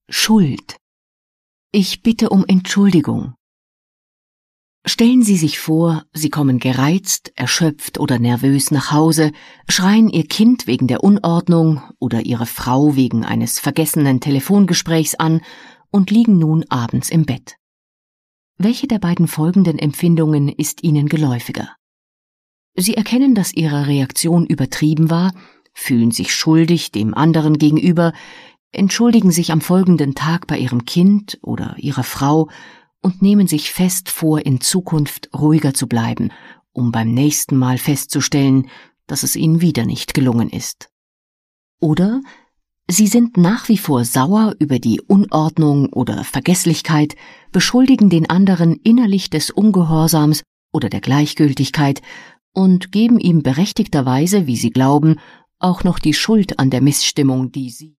Schuld. Ich bitte um Entschuldigung. Stellen Sie sich vor, Sie kommen gereizt, erschöpft oder nervös nach Hause, schreien Ihr Kind wegen der Unordnung oder Ihre Frau wegen eines vergessenen Telefongesprächs an und liegen nun abends im Bett. Welche der beiden folgenden Empfindungen ist Ihnen geläufiger? Sie erkennen, dass Ihre Reaktion übertrieben war, fühlen sich schuldig dem anderen gegenüber, entschuldigen sich am folgenden Tag bei Ihrem Kind oder Ihrer Frau und nehmen sich fest vor, in Zukunft ruhiger zu bleiben, um beim nächsten Mal festzustellen, dass es Ihnen wieder nicht gelungen ist. Oder Sie sind nach wie vor sauer über die Unordnung oder Vergesslichkeit, beschuldigen den anderen innerlich des Ungehorsams oder der Gleichgültigkeit und geben ihm berechtigterweise, wie Sie glauben, auch noch die Schuld an der Missstimmung, die Sie